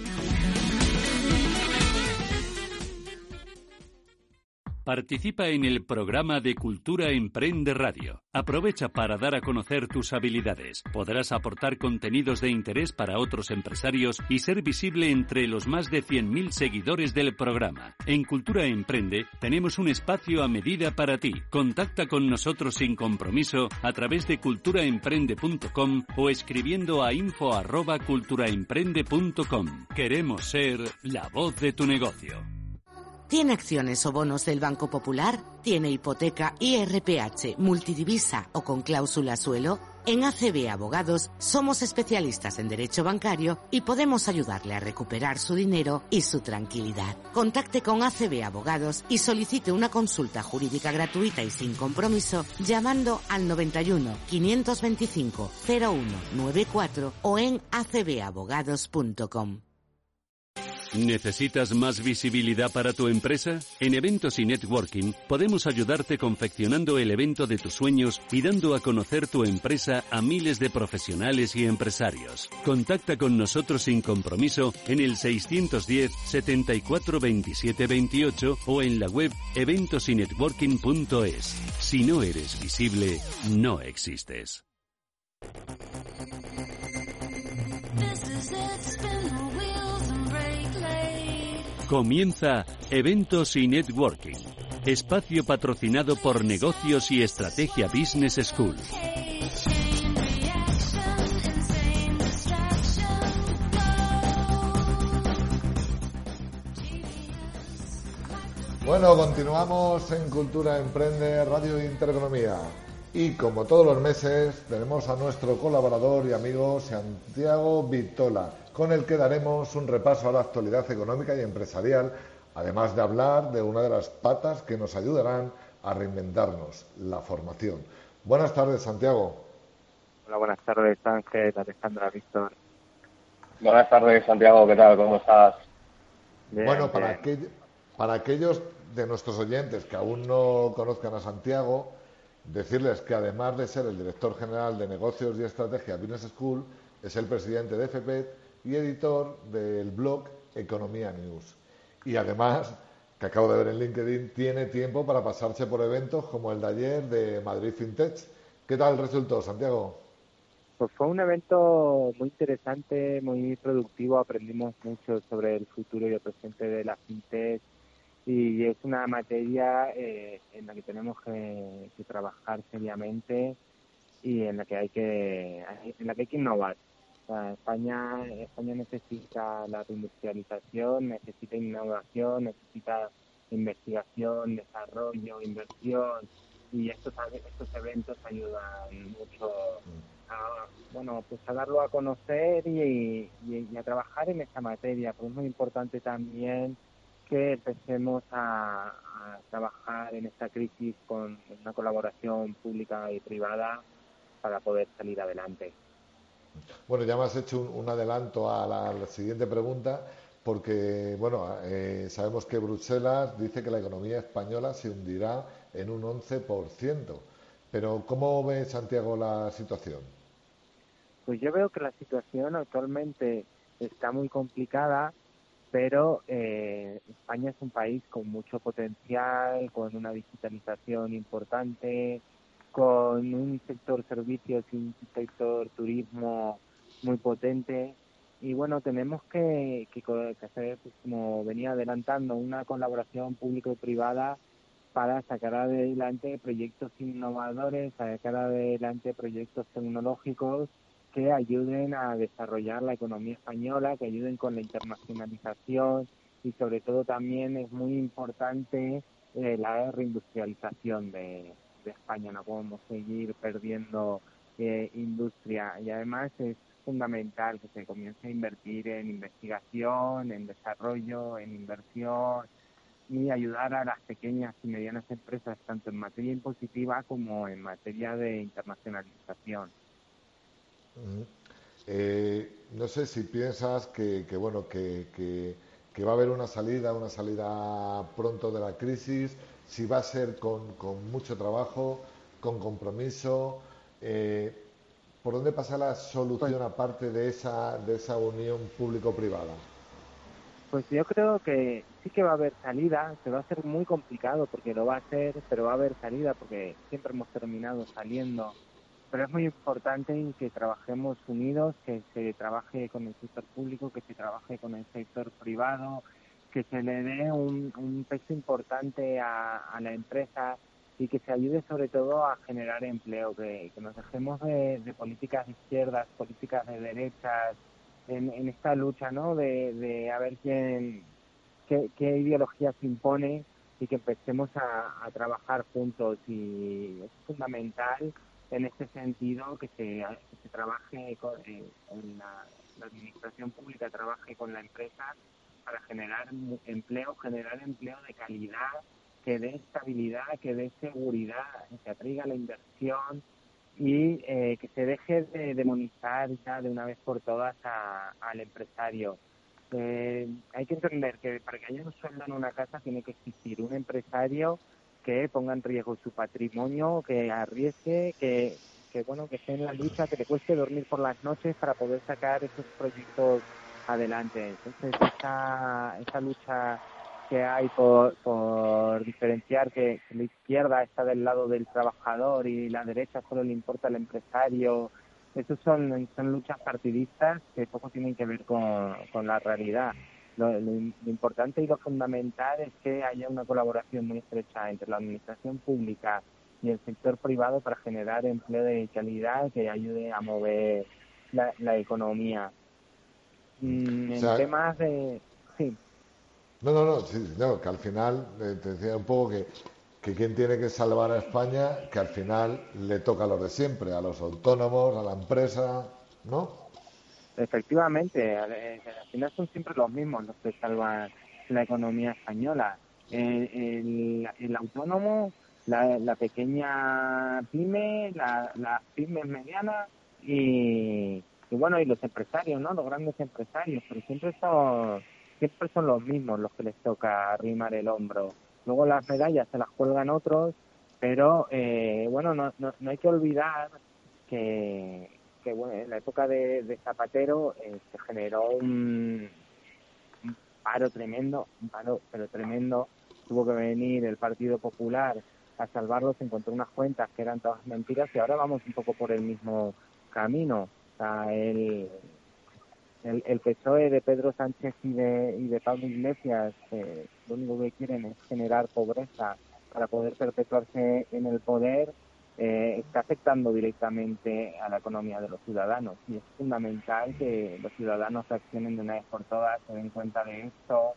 Participa en el programa de Cultura Emprende Radio. Aprovecha para dar a conocer tus habilidades. Podrás aportar contenidos de interés para otros empresarios y ser visible entre los más de cien mil seguidores del programa. En Cultura Emprende tenemos un espacio a medida para ti. Contacta con nosotros sin compromiso a través de cultura emprende punto com o escribiendo a info arroba cultura emprende punto com. Queremos ser la voz de tu negocio. ¿Tiene acciones o bonos del Banco Popular? ¿Tiene hipoteca I R P H, multidivisa o con cláusula suelo? En A C B Abogados somos especialistas en derecho bancario y podemos ayudarle a recuperar su dinero y su tranquilidad. Contacte con A C B Abogados y solicite una consulta jurídica gratuita y sin compromiso llamando al noventa y uno, quinientos veinticinco, cero uno noventa y cuatro o en a c b abogados punto com. ¿Necesitas más visibilidad para tu empresa? En Eventos y Networking podemos ayudarte confeccionando el evento de tus sueños y dando a conocer tu empresa a miles de profesionales y empresarios. Contacta con nosotros sin compromiso en el seiscientos diez, setenta y cuatro, veintisiete, veintiocho o en la web eventos y networking punto es. Si no eres visible, no existes. Comienza Eventos y Networking, espacio patrocinado por Negocios y Estrategia Business School. Bueno, continuamos en Cultura Emprende, Radio Intereconomía. Y como todos los meses, tenemos a nuestro colaborador y amigo Santiago Vitola, con el que daremos un repaso a la actualidad económica y empresarial, además de hablar de una de las patas que nos ayudarán a reinventarnos, la formación. Buenas tardes, Santiago. Hola, buenas tardes, Ángel, Alejandra, Víctor. Buenas tardes, Santiago, ¿qué tal? ¿Cómo estás? Bien, bueno, para, bien. Aquel, para aquellos de nuestros oyentes que aún no conozcan a Santiago, decirles que además de ser el director general de Negocios y Estrategia Business School, es el presidente de F P E T y editor del blog Economía News. Y además, que acabo de ver en LinkedIn, tiene tiempo para pasarse por eventos como el de ayer de Madrid FinTech. ¿Qué tal resultó, Santiago? Pues fue un evento muy interesante, muy productivo. Aprendimos mucho sobre el futuro y el presente de la FinTech. Y es una materia eh, en la que tenemos que, que trabajar seriamente y en la que hay que en la que hay que innovar. O sea, España España necesita la reindustrialización, necesita innovación, necesita investigación, desarrollo, inversión, y estos estos eventos ayudan mucho a, bueno, pues a darlo a conocer y, y, y a trabajar en esta materia. Pero es muy importante también que empecemos a, a trabajar en esta crisis con una colaboración pública y privada para poder salir adelante. Bueno, ya me has hecho un, un adelanto a la, a la siguiente pregunta, porque bueno, eh, sabemos que Bruselas dice que la economía española se hundirá en un once por ciento. Pero ¿cómo ve, Santiago, la situación? Pues yo veo que la situación actualmente está muy complicada, pero eh, España es un país con mucho potencial, con una digitalización importante, con un sector servicios y un sector turismo muy potente. Y bueno, tenemos que, que, que hacer, pues, como venía adelantando, una colaboración público y privada para sacar adelante proyectos innovadores, sacar adelante proyectos tecnológicos que ayuden a desarrollar la economía española, que ayuden con la internacionalización, y sobre todo también es muy importante eh, la reindustrialización de, de España. No podemos seguir perdiendo eh, industria, y además es fundamental que se comience a invertir en investigación, en desarrollo, en inversión, y ayudar a las pequeñas y medianas empresas tanto en materia impositiva como en materia de internacionalización. Eh, no sé si piensas que, que bueno que, que, que va a haber una salida, una salida pronto de la crisis, si va a ser con, con mucho trabajo, con compromiso. Eh, ¿Por dónde pasa la solución aparte de esa de esa unión público-privada? Pues yo creo que sí que va a haber salida, se va a hacer muy complicado porque lo va a hacer, pero va a haber salida porque siempre hemos terminado saliendo. Pero es muy importante que trabajemos unidos, que se trabaje con el sector público, que se trabaje con el sector privado, que se le dé un, un peso importante a, a la empresa y que se ayude sobre todo a generar empleo, que, que nos dejemos de, de políticas de izquierdas, políticas de derechas, en, en esta lucha, ¿no? De, de a ver quién qué, qué ideología se impone y que empecemos a, a trabajar juntos. Y es fundamental en este sentido que se, que se trabaje con eh, en la, la administración pública, trabaje con la empresa para generar empleo, generar empleo de calidad, que dé estabilidad, que dé seguridad, que atraiga la inversión y eh, que se deje de demonizar ya de una vez por todas a, al empresario. Eh, hay que entender que para que haya un sueldo en una casa tiene que existir un empresario que ponga en riesgo su patrimonio, que arriesgue, que, que bueno, que esté en la lucha, que le cueste dormir por las noches para poder sacar esos proyectos adelante. Entonces esa, esa lucha que hay por, por diferenciar que la izquierda está del lado del trabajador y la derecha solo le importa al empresario, esos son, son luchas partidistas que poco tienen que ver con, con la realidad. Lo, lo, lo importante y lo fundamental es que haya una colaboración muy estrecha entre la administración pública y el sector privado para generar empleo de calidad que ayude a mover la, la economía. Mm, O en sea, temas de... Sí. No, no, no, sí, no, que al final, eh, te decía un poco que, que quien tiene que salvar a España, que al final le toca a los de siempre, a los autónomos, a la empresa, ¿no? Efectivamente, al, al final son siempre los mismos los que salvan la economía española. El, el, el autónomo, la, la pequeña pyme, la, las pymes medianas y, y bueno, y los empresarios, ¿no? Los grandes empresarios, pero siempre son siempre son los mismos los que les toca arrimar el hombro. Luego las medallas se las cuelgan otros, pero eh, bueno, no, no, no hay que olvidar que que bueno, en la época de, de Zapatero eh, se generó un, un paro tremendo, un paro pero tremendo, tuvo que venir el Partido Popular a salvarlos, encontró unas cuentas que eran todas mentiras y ahora vamos un poco por el mismo camino. O sea, el, el, el P S O E de Pedro Sánchez y de, y de Pablo Iglesias, eh, lo único que quieren es generar pobreza para poder perpetuarse en el poder. Eh, está afectando directamente a la economía de los ciudadanos y es fundamental que los ciudadanos reaccionen de una vez por todas, se den cuenta de esto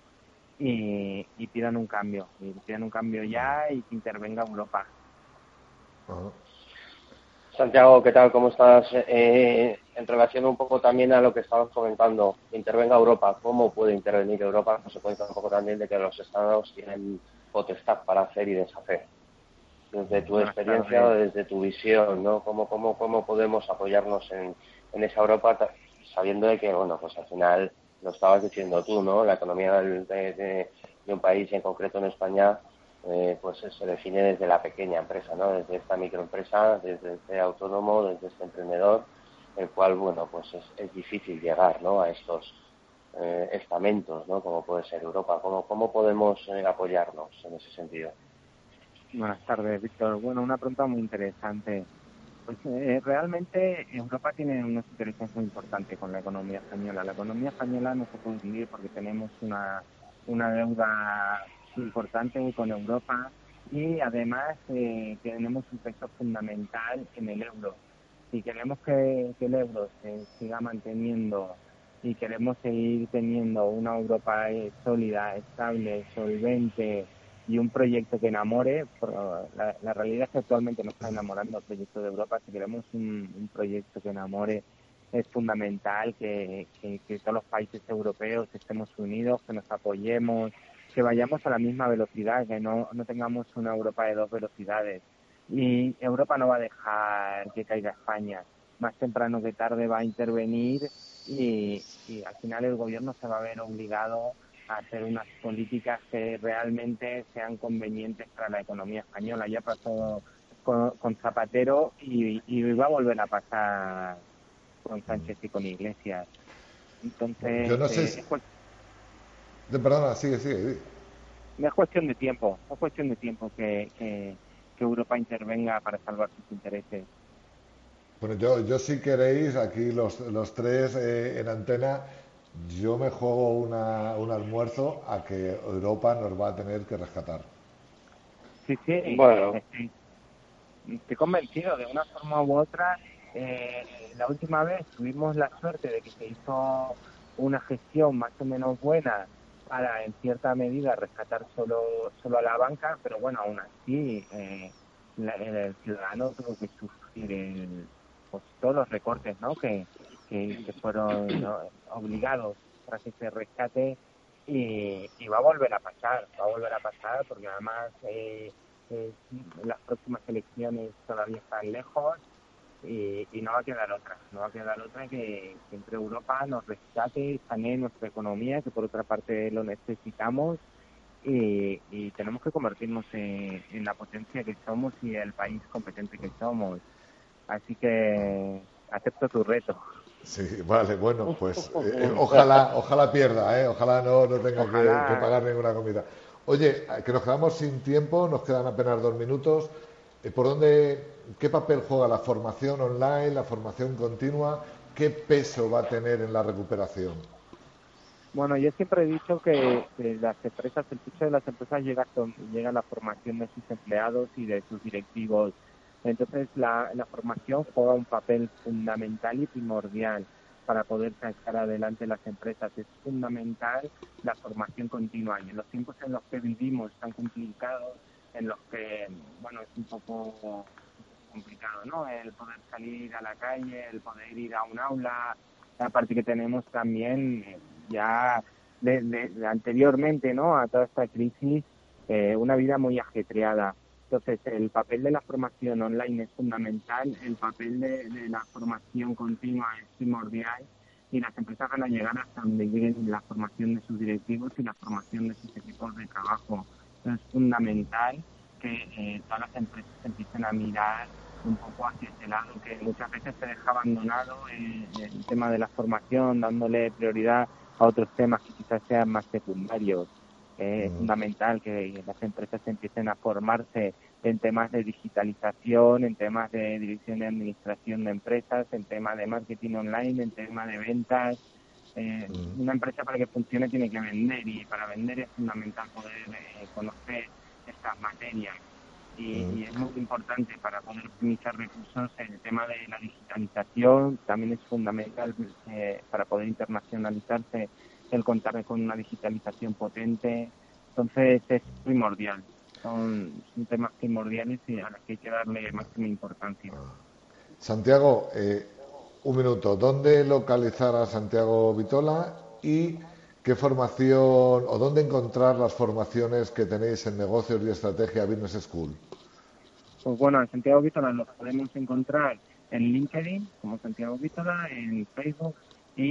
y, y pidan un cambio, y pidan un cambio ya y que intervenga Europa. Uh-huh. Santiago, ¿qué tal? ¿Cómo estás? Eh, en relación un poco también a lo que estabas comentando, intervenga Europa, ¿cómo puede intervenir Europa? Se cuenta un poco también de que los estados tienen potestad para hacer y deshacer. Desde tu experiencia o desde tu visión, ¿no? ¿Cómo, cómo, cómo podemos apoyarnos en, en esa Europa sabiendo de que, bueno, pues al final lo estabas diciendo tú, ¿no? La economía de, de, de un país, en concreto en España, eh, pues se define desde la pequeña empresa, ¿no? Desde esta microempresa, desde este autónomo, desde este emprendedor, el cual, bueno, pues es, es difícil llegar, ¿no? A estos eh, estamentos, ¿no? Como puede ser Europa. ¿Cómo, cómo podemos eh, apoyarnos en ese sentido? Buenas tardes, Víctor. Bueno, una pregunta muy interesante. Pues eh, realmente Europa tiene unos intereses muy importantes con la economía española. La economía española no se puede vivir porque tenemos una, una deuda importante con Europa y además eh, tenemos un peso fundamental en el euro. Si queremos que, que el euro se siga manteniendo y queremos seguir teniendo una Europa eh, sólida, estable, solvente, y un proyecto que enamore, la, la realidad es que actualmente no está enamorando el proyecto de Europa. Si queremos un, un proyecto que enamore, es fundamental que, que, que todos los países europeos estemos unidos, que nos apoyemos, que vayamos a la misma velocidad, que no, no tengamos una Europa de dos velocidades. Y Europa no va a dejar que caiga España. Más temprano que tarde va a intervenir y, y al final el gobierno se va a ver obligado a hacer unas políticas que realmente sean convenientes para la economía española. Ya pasó con, con Zapatero y, y va a volver a pasar con Sánchez y con Iglesias. Entonces, yo no sé eh, si... es, cu- de, perdona, sigue, sigue. es cuestión de tiempo, es cuestión de tiempo que, que, que Europa intervenga para salvar sus intereses. Bueno, yo, yo si queréis, aquí los, los tres eh, en antena, yo me juego una, un almuerzo a que Europa nos va a tener que rescatar. Sí, sí, Bueno. estoy, estoy convencido de una forma u otra. Eh, la última vez tuvimos la suerte de que se hizo una gestión más o menos buena para en cierta medida rescatar solo solo a la banca, pero bueno, aún así eh, la, el ciudadano tuvo que sufrir el, pues, todos los recortes, ¿no? que, que, que fueron, ¿no?, obligados tras ese rescate, y, y va a volver a pasar, va a volver a pasar porque además eh, eh, las próximas elecciones todavía están lejos. Y, y no va a quedar otra, no va a quedar otra que, que entre Europa nos rescate, sanee nuestra economía, que por otra parte lo necesitamos, y, y tenemos que convertirnos en, en la potencia que somos y el país competente que somos. Así que acepto tu reto. Sí, vale, bueno, pues eh, ojalá ojalá pierda, ¿eh? Ojalá no, no tenga Ojalá. que, que pagar ninguna comida. Oye, que nos quedamos sin tiempo, nos quedan apenas dos minutos. ¿Por dónde, qué papel juega la formación online, la formación continua? ¿Qué peso va a tener en la recuperación? Bueno, yo siempre he dicho que, que las empresas, el techo de las empresas llega, con, llega a la formación de sus empleados y de sus directivos. Entonces, la, la formación juega un papel fundamental y primordial para poder sacar adelante las empresas. Es fundamental la formación continua. Y en los tiempos en los que vivimos tan complicados, en los que, bueno, es un poco complicado, ¿no? El poder salir a la calle, el poder ir a un aula, aparte que tenemos también eh, ya de, de, de anteriormente, ¿no?, a toda esta crisis, eh, una vida muy ajetreada. Entonces, el papel de la formación online es fundamental, el papel de, de la formación continua es primordial, y las empresas van a llegar hasta donde lleguen la formación de sus directivos y la formación de sus equipos de trabajo. Es fundamental que eh, todas las empresas empiecen a mirar un poco hacia ese lado, que muchas veces se deja abandonado eh, el tema de la formación, dándole prioridad a otros temas que quizás sean más secundarios. Eh, es fundamental que las empresas empiecen a formarse en temas de digitalización, en temas de dirección y administración de empresas, en temas de marketing online, en temas de ventas. Eh, una empresa, para que funcione, tiene que vender, y para vender es fundamental poder eh, conocer estas materias, y, y es muy importante para poder optimizar recursos el tema de la digitalización. También es fundamental eh, para poder internacionalizarse el contar con una digitalización potente. Entonces es primordial, son, son temas primordiales y a los que hay que darle máxima importancia. Santiago, eh, un minuto. ¿Dónde localizar a Santiago Vitola y qué formación o dónde encontrar las formaciones que tenéis en negocios y estrategia Business School? Pues bueno, a Santiago Vitola lo podemos encontrar en LinkedIn como Santiago Vitola, en Facebook, y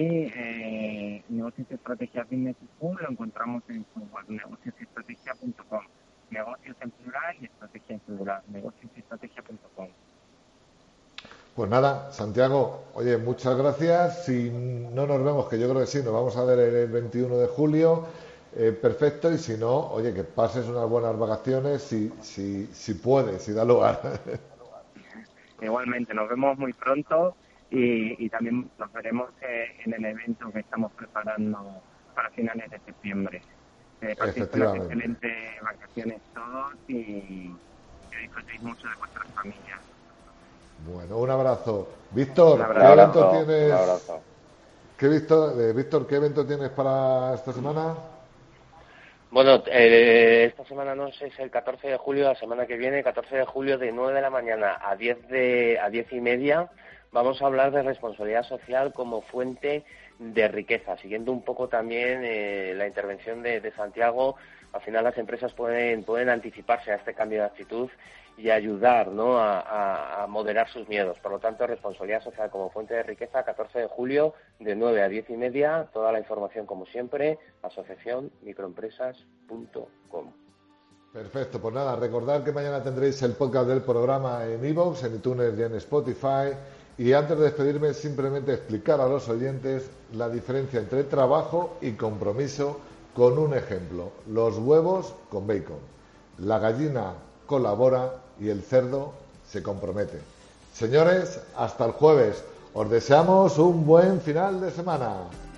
eh, Negocios y Estrategia Business School lo encontramos en su web, negocios y estrategia punto com. Negocios en plural y estrategia en plural, negocios y estrategia punto com. Pues nada, Santiago, oye, muchas gracias. Si no nos vemos, que yo creo que sí, nos vamos a ver el veintiuno de julio, eh, perfecto. Y si no, oye, que pases unas buenas vacaciones, si, si, si puedes, si da lugar. Igualmente, nos vemos muy pronto, y, y también nos veremos eh, en el evento que estamos preparando para finales de septiembre. Eh, paséis unas excelentes vacaciones todos y que disfrutéis mucho de vuestras familias. Bueno, un abrazo. Víctor, un ¿qué evento abrazo, tienes? Un abrazo. ¿Qué, Víctor, eh, Víctor, ¿qué evento tienes para esta semana? Bueno, eh, esta semana no sé, es el catorce de julio, la semana que viene, catorce de julio, de nueve de la mañana a diez de a diez y media, vamos a hablar de responsabilidad social como fuente de riqueza, siguiendo un poco también eh, la intervención de, de Santiago. Al final las empresas pueden pueden anticiparse a este cambio de actitud y ayudar, ¿no?, a, a, a moderar sus miedos. Por lo tanto, responsabilidad social como fuente de riqueza, catorce de julio, de nueve a diez y media. Toda la información, como siempre, asociación microempresas punto com. Perfecto, pues nada, recordad que mañana tendréis el podcast del programa en iVoox, en iTunes y en Spotify. Y antes de despedirme, simplemente explicar a los oyentes la diferencia entre trabajo y compromiso con un ejemplo: los huevos con bacon. La gallina colabora y el cerdo se compromete. Señores, hasta el jueves. Os deseamos un buen final de semana.